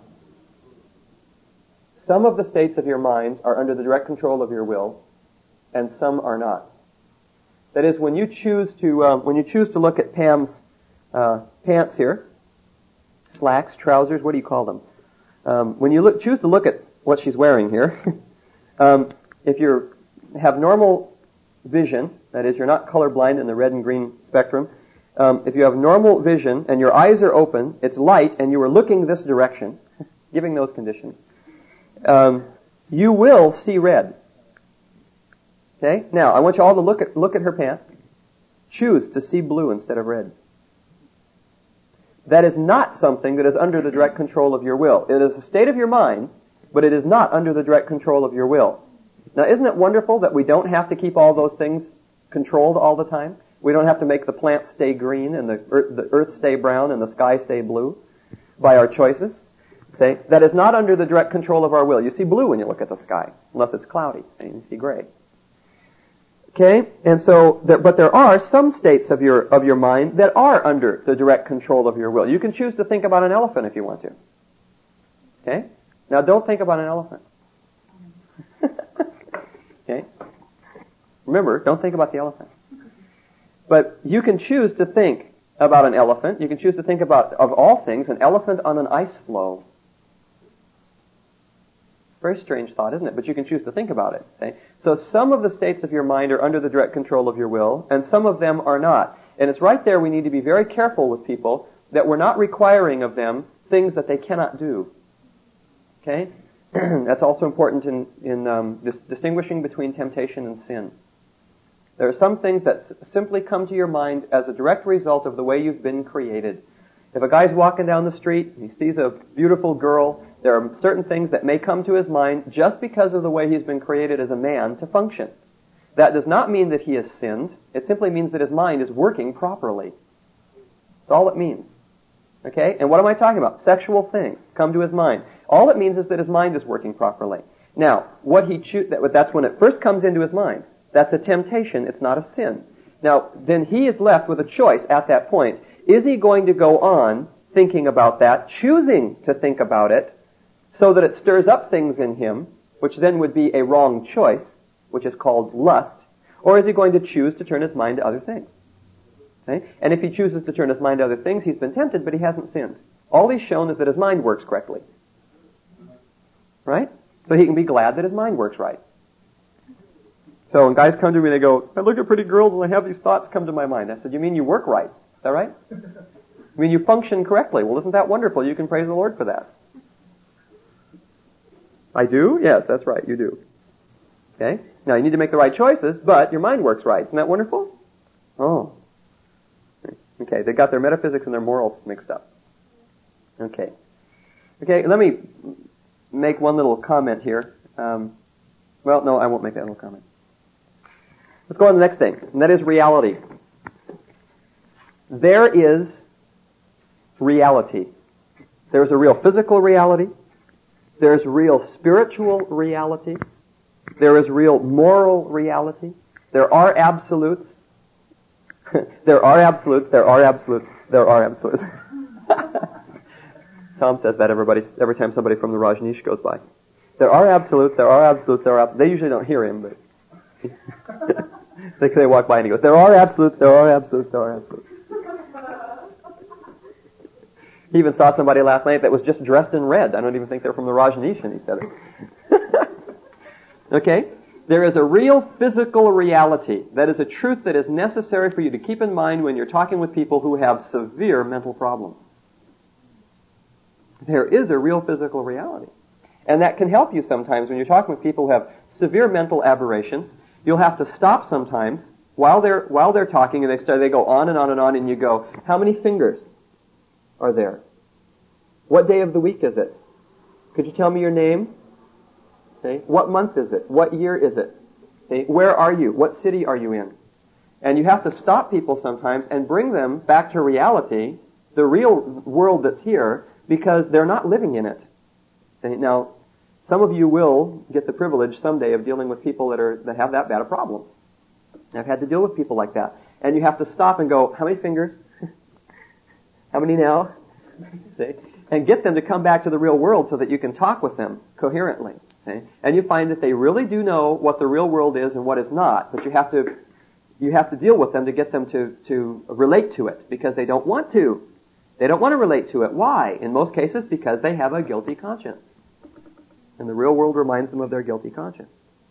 [SPEAKER 1] Some of the states of your mind are under the direct control of your will, and some are not. That is, when you choose to um, when you choose to look at Pam's uh, pants here, slacks, trousers, what do you call them? Um, when you look, choose to look at what she's wearing here, um, if you have normal vision, that is, you're not colorblind in the red and green spectrum, um, if you have normal vision and your eyes are open, it's light, and you are looking this direction, giving those conditions, um, you will see red. Okay? Now, I want you all to look at look at her pants. Choose to see blue instead of red. That is not something that is under the direct control of your will. It is a state of your mind, but it is not under the direct control of your will. Now, isn't it wonderful that we don't have to keep all those things controlled all the time? We don't have to make the plants stay green and the earth, the earth stay brown and the sky stay blue by our choices. See? That is not under the direct control of our will. You see blue when you look at the sky, unless it's cloudy, and you see gray. Okay, and so, there, but there are some states of your of your mind that are under the direct control of your will. You can choose to think about an elephant if you want to. Okay, now don't think about an elephant. Okay, Remember, don't think about the elephant. But you can choose to think about an elephant. You can choose to think about, of all things, an elephant on an ice floe. Very strange thought, isn't it? But you can choose to think about it. Okay? So some of the states of your mind are under the direct control of your will, and some of them are not. And it's right there we need to be very careful with people that we're not requiring of them things that they cannot do. Okay? That's also important in, in um, dis- distinguishing between temptation and sin. There are some things that s- simply come to your mind as a direct result of the way you've been created. If a guy's walking down the street, he sees a beautiful girl, there are certain things that may come to his mind just because of the way he's been created as a man to function. That does not mean that he has sinned. It simply means that his mind is working properly. That's all it means. Okay? And what am I talking about? Sexual things come to his mind. All it means is that his mind is working properly. Now, what he choo- that, that's when it first comes into his mind. That's a temptation. It's not a sin. Now, then he is left with a choice at that point. Is he going to go on thinking about that, choosing to think about it, so that it stirs up things in him, which then would be a wrong choice, which is called lust, or is he going to choose to turn his mind to other things? Okay? And if he chooses to turn his mind to other things, he's been tempted, but he hasn't sinned. All he's shown is that his mind works correctly. Right? So he can be glad that his mind works right. So when guys come to me, they go, I look at pretty girls and I have these thoughts come to my mind. I said, you mean you work right? Is that right? I mean, you function correctly. Well, isn't that wonderful? You can praise the Lord for that. I do? Yes, that's right. You do. Okay? Now, you need to make the right choices, but your mind works right. Isn't that wonderful? Oh. Okay, they got their metaphysics and their morals mixed up. Okay. Okay, let me make one little comment here. Um, well, no, I won't make that little comment. Let's go on to the next thing, and that is reality. There is reality. There's a real physical reality. There's real spiritual reality. There is real moral reality. There are absolutes. There are absolutes. There are absolutes. There are absolutes. Tom says that everybody, every time somebody from the Rajneesh goes by. There are absolutes. There are absolutes. There are absolutes. They usually don't hear him, but they, they walk by and he goes, there are absolutes. There are absolutes. There are absolutes. He even saw somebody last night that was just dressed in red. I don't even think they're from the Rajneesh, and he said it. Okay? There is a real physical reality. That is a truth that is necessary for you to keep in mind when you're talking with people who have severe mental problems. There is a real physical reality. And that can help you sometimes when you're talking with people who have severe mental aberrations. You'll have to stop sometimes while they're while they're talking, and they start, they go on and on and on, and you go, how many fingers are there? What day of the week is it? Could you tell me your name? Okay. What month is it? What year is it? Okay. Where are you? What city are you in? And you have to stop people sometimes and bring them back to reality, the real world that's here, because they're not living in it. Okay. Now, some of you will get the privilege someday of dealing with people that are that have that bad a problem. I've had to deal with people like that. And you have to stop and go, how many fingers? How many now? See? And get them to come back to the real world so that you can talk with them coherently. Okay? And you find that they really do know what the real world is and what is not, but you have to you have to deal with them to get them to, to relate to it, because they don't want to. They don't want to relate to it. Why? In most cases, because they have a guilty conscience. And the real world reminds them of their guilty conscience.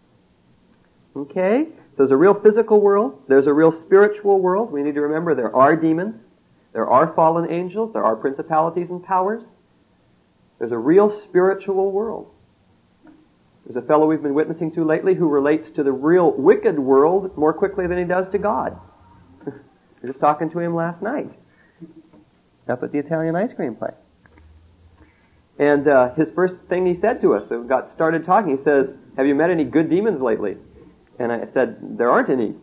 [SPEAKER 1] Okay? So there's a real physical world. There's a real spiritual world. We need to remember there are demons. There are fallen angels. There are principalities and powers. There's a real spiritual world. There's a fellow we've been witnessing to lately who relates to the real wicked world more quickly than he does to God. We were just talking to him last night up at the Italian ice cream place. And uh, his first thing he said to us, we got started talking, he says, have you met any good demons lately? And I said, there aren't any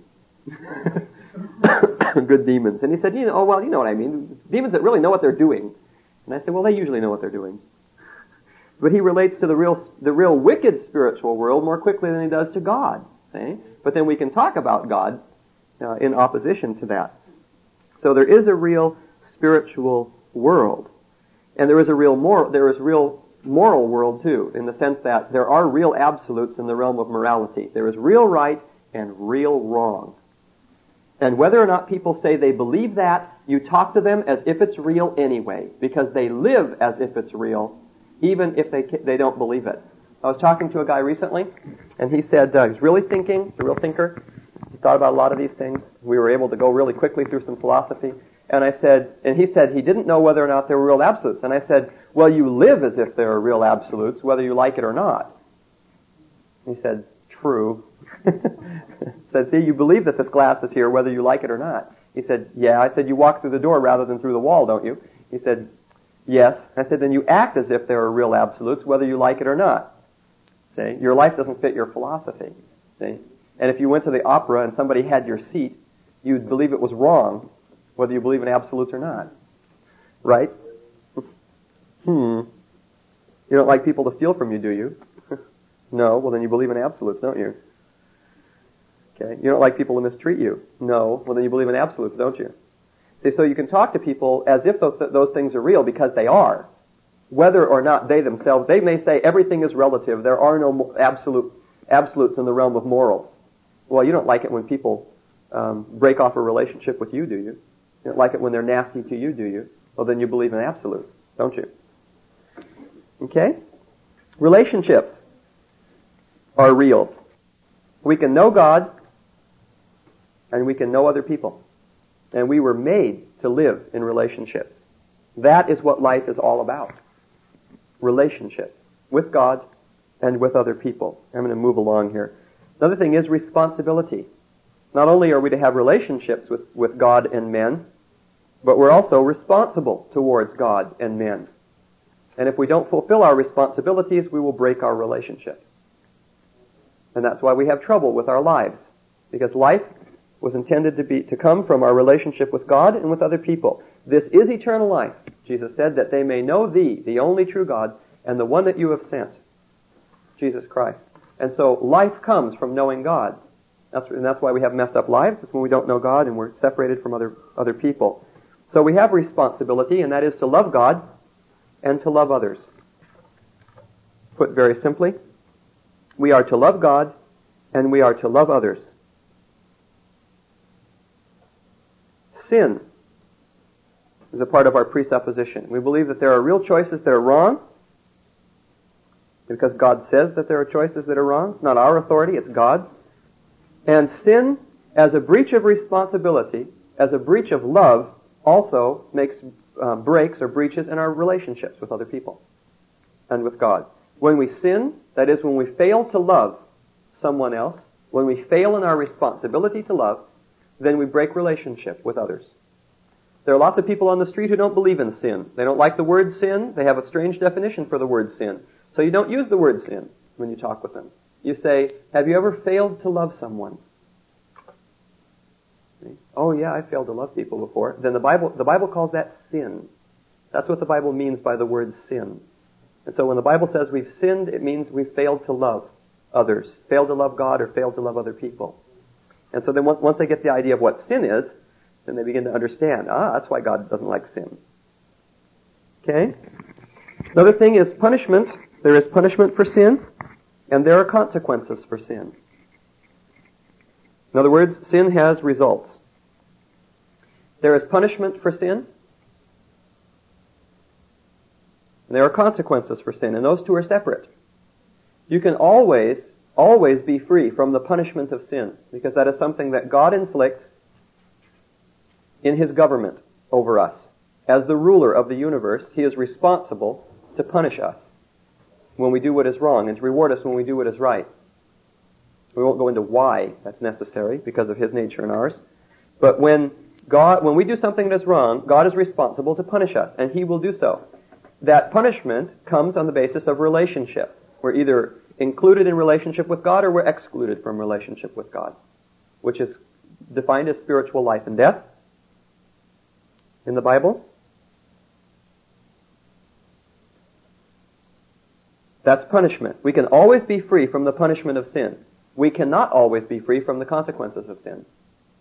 [SPEAKER 1] good demons. And he said, you know, oh, well, you know what I mean. Demons that really know what they're doing. And I said, well, they usually know what they're doing. But he relates to the real the real wicked spiritual world more quickly than he does to God. See? But then we can talk about God uh, in opposition to that. So there is a real spiritual world. And there is a real moral, there is real moral world too, in the sense that there are real absolutes in the realm of morality. There is real right and real wrong. And whether or not people say they believe that, you talk to them as if it's real anyway, because they live as if it's real, even if they they don't believe it. I was talking to a guy recently, and he said uh, he's really thinking, he's a real thinker. He thought about a lot of these things. We were able to go really quickly through some philosophy. And I said, and he said he didn't know whether or not there were real absolutes. And I said, well, you live as if there are real absolutes, whether you like it or not. He said, true. Said, see, you believe that this glass is here, whether you like it or not. He said, yeah. I said, you walk through the door rather than through the wall, don't you? He said, yes. I said, then you act as if there are real absolutes, whether you like it or not. See, your life doesn't fit your philosophy. See, and if you went to the opera and somebody had your seat, you'd believe it was wrong, whether you believe in absolutes or not. Right? Hmm. You don't like people to steal from you, do you? No. Well, then you believe in absolutes, don't you? Okay. You don't like people to mistreat you. No. Well, then you believe in absolutes, don't you? See, so you can talk to people as if those, those things are real, because they are. Whether or not they themselves, they may say everything is relative. There are no absolute absolutes in the realm of morals. Well, you don't like it when people um, break off a relationship with you, do you? You don't like it when they're nasty to you, do you? Well, then you believe in absolutes, don't you? Okay? Relationships are real. We can know God, and we can know other people. And we were made to live in relationships. That is what life is all about. Relationship with God and with other people. I'm going to move along here. Another thing is responsibility. Not only are we to have relationships with, with God and men, but we're also responsible towards God and men. And if we don't fulfill our responsibilities, we will break our relationship. And that's why we have trouble with our lives. Because life was intended to be to come from our relationship with God and with other people. This is eternal life. Jesus said that they may know Thee, the only true God, and the one that You have sent, Jesus Christ. And so life comes from knowing God. That's, and that's why we have messed up lives. It's when we don't know God and we're separated from other, other people. So we have responsibility, and that is to love God and to love others. Put very simply, we are to love God and we are to love others. Sin is a part of our presupposition. We believe that there are real choices that are wrong because God says that there are choices that are wrong. It's not our authority, it's God's. And sin, as a breach of responsibility, as a breach of love, also makes uh, breaks or breaches in our relationships with other people and with God. When we sin, that is when we fail to love someone else, when we fail in our responsibility to love, then we break relationship with others. There are lots of people on the street who don't believe in sin. They don't like the word sin. They have a strange definition for the word sin. So you don't use the word sin when you talk with them. You say, have you ever failed to love someone? Oh yeah, I failed to love people before. Then the Bible, the Bible calls that sin. That's what the Bible means by the word sin. And so when the Bible says we've sinned, it means we've failed to love others, failed to love God, or failed to love other people. And so then once, once they get the idea of what sin is, then they begin to understand, ah, that's why God doesn't like sin. Okay? Another thing is punishment. There is punishment for sin, and there are consequences for sin. In other words, sin has results. There is punishment for sin, and there are consequences for sin, and those two are separate. You can always, always be free from the punishment of sin, because that is something that God inflicts in His government over us. As the ruler of the universe, He is responsible to punish us when we do what is wrong and to reward us when we do what is right. We won't go into why that's necessary because of His nature and ours. But when God, when we do something that is wrong, God is responsible to punish us, and He will do so. That punishment comes on the basis of relationship. We're either included in relationship with God or we're excluded from relationship with God, which is defined as spiritual life and death in the Bible. That's punishment. We can always be free from the punishment of sin. We cannot always be free from the consequences of sin.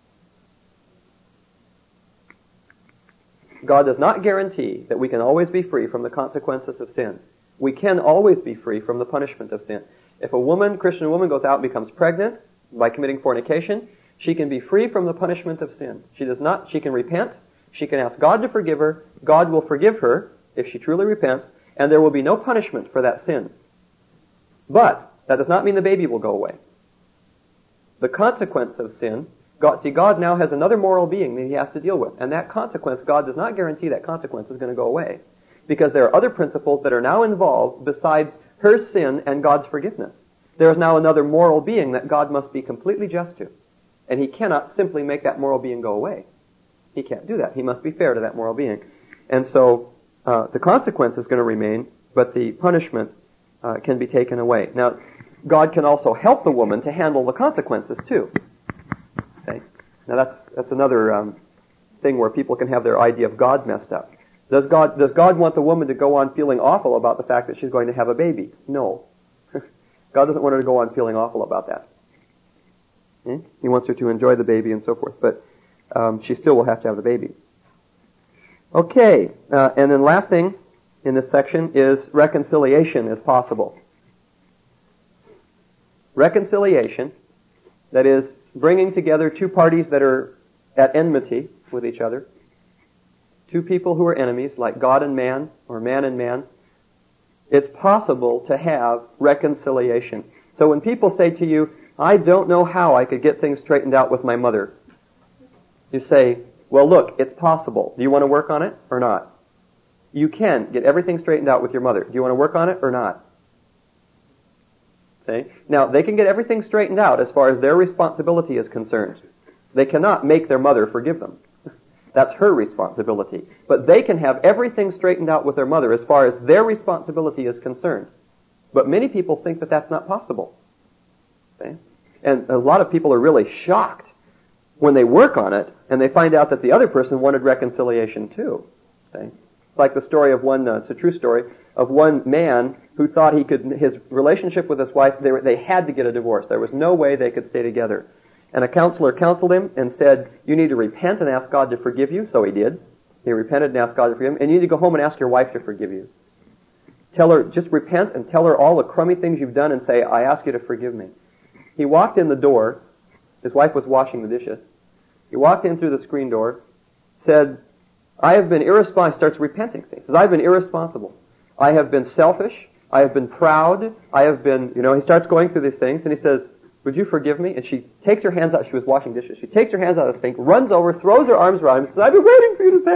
[SPEAKER 1] God does not guarantee that we can always be free from the consequences of sin. We can always be free from the punishment of sin. If a woman, Christian woman, goes out and becomes pregnant, by committing fornication, she can be free from the punishment of sin. She does not, she can repent, she can ask God to forgive her, God will forgive her if she truly repents, and there will be no punishment for that sin. But that does not mean the baby will go away. The consequence of sin, God, see, God now has another moral being that he has to deal with, and that consequence, God does not guarantee that consequence is going to go away, because there are other principles that are now involved besides her sin and God's forgiveness. There is now another moral being that God must be completely just to, and he cannot simply make that moral being go away. He can't do that. He must be fair to that moral being. And so uh, the consequence is going to remain, but the punishment uh, can be taken away. Now, God can also help the woman to handle the consequences too. Okay? Now that's that's another um, thing where people can have their idea of God messed up. Does God does God want the woman to go on feeling awful about the fact that she's going to have a baby? No. God doesn't want her to go on feeling awful about that. Okay? He wants her to enjoy the baby and so forth, but um, she still will have to have the baby. Okay, uh, and then last thing in this section is reconciliation is possible. Reconciliation, that is, bringing together two parties that are at enmity with each other, two people who are enemies, like God and man, or man and man, it's possible to have reconciliation. So when people say to you, I don't know how I could get things straightened out with my mother, you say, well, look, it's possible. Do you want to work on it or not? You can get everything straightened out with your mother. Do you want to work on it or not? Okay? Now, they can get everything straightened out as far as their responsibility is concerned. They cannot make their mother forgive them. That's her responsibility. But they can have everything straightened out with their mother as far as their responsibility is concerned. But many people think that that's not possible. Okay? And a lot of people are really shocked when they work on it and they find out that the other person wanted reconciliation too. Okay? It's like the story of one, uh, it's a true story, of one man who thought he could, his relationship with his wife, they, were, they had to get a divorce. There was no way they could stay together. And a counselor counseled him and said, you need to repent and ask God to forgive you. So he did. He repented and asked God to forgive him. And you need to go home and ask your wife to forgive you. Tell her, just repent and tell her all the crummy things you've done and say, I ask you to forgive me. He walked in the door. His wife was washing the dishes. He walked in through the screen door, said, I have been irresponsible. He starts repenting. He says, I've been irresponsible. I have been selfish. I have been proud. I have been, you know, he starts going through these things and he says, would you forgive me? And she takes her hands out. She was washing dishes. She takes her hands out of the sink, runs over, throws her arms around him, and says, I've been waiting for you to say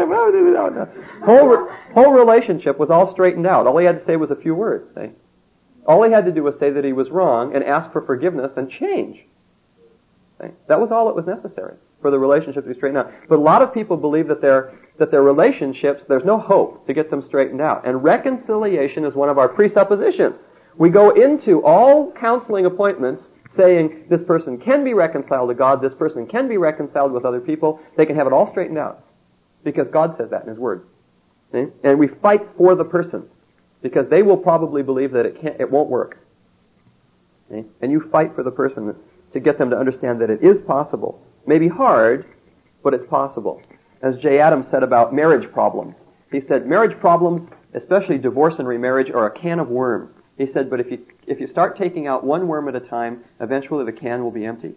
[SPEAKER 1] it. Whole, re- whole relationship was all straightened out. All he had to say was a few words. See? All he had to do was say that he was wrong and ask for forgiveness and change. See? That was all that was necessary for the relationship to be straightened out. But a lot of people believe that their that their relationships, there's no hope to get them straightened out. And reconciliation is one of our presuppositions. We go into all counseling appointments saying this person can be reconciled to God, this person can be reconciled with other people, they can have it all straightened out. Because God says that in His Word. See? And we fight for the person. Because they will probably believe that it can't, it won't work. See? And you fight for the person to get them to understand that it is possible. Maybe hard, but it's possible. As Jay Adams said about marriage problems. He said, marriage problems, especially divorce and remarriage, are a can of worms. He said, but if you if you start taking out one worm at a time, eventually the can will be empty.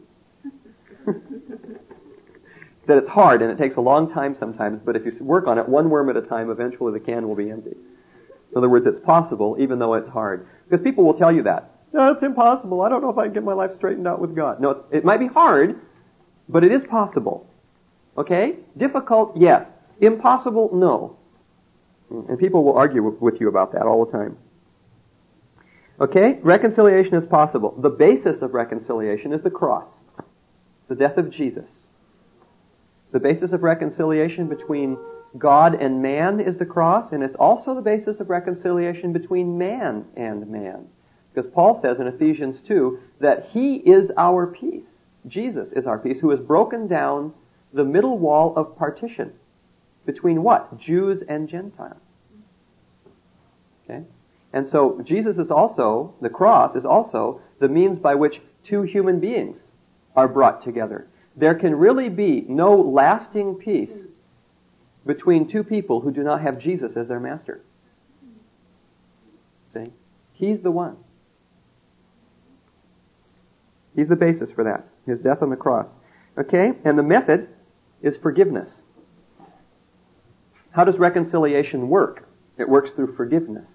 [SPEAKER 1] That it's hard and it takes a long time sometimes, but if you work on it one worm at a time, eventually the can will be empty. In other words, it's possible even though it's hard. Because people will tell you that. No, it's impossible. I don't know if I can get my life straightened out with God. No, it's, it might be hard, but it is possible. Okay? Difficult, yes. Impossible, no. And people will argue with you about that all the time. Okay? Reconciliation is possible. The basis of reconciliation is the cross. The death of Jesus. The basis of reconciliation between God and man is the cross, and it's also the basis of reconciliation between man and man. Because Paul says in Ephesians two that He is our peace. Jesus is our peace, who has broken down the middle wall of partition between what? Jews and Gentiles. Okay? And so Jesus is also, the cross is also the means by which two human beings are brought together. There can really be no lasting peace between two people who do not have Jesus as their master. See? He's the one.
[SPEAKER 2] He's the basis for that, his death on the cross. Okay? And the method is forgiveness. How does reconciliation work? It works through forgiveness.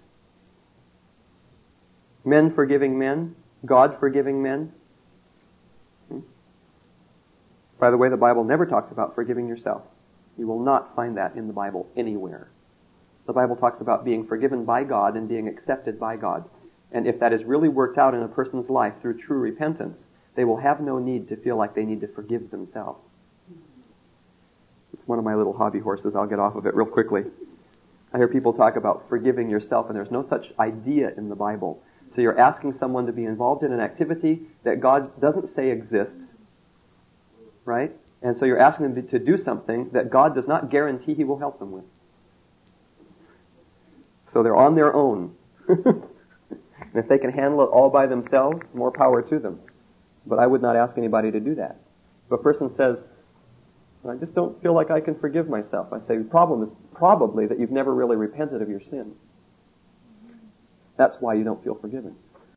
[SPEAKER 2] Men forgiving men, God forgiving men. Hmm? By the way, the Bible never talks about forgiving yourself. You will not find that in the Bible anywhere. The Bible talks about being forgiven by God and being accepted by God. And if that is really worked out in a person's life through true repentance, they will have no need to feel like they need to forgive themselves. It's one of my little hobby horses. I'll get off of it real quickly. I hear people talk about forgiving yourself, and there's no such idea in the Bible. So you're asking someone to be involved in an activity that God doesn't say exists, right? And so you're asking them to do something that God does not guarantee He will help them with. So they're on their own. And if they can handle it all by themselves, more power to them. But I would not ask anybody to do that. If a person says, I just don't feel like I can forgive myself, I say, the problem is probably that you've never really repented of your sin. That's why you don't feel forgiven.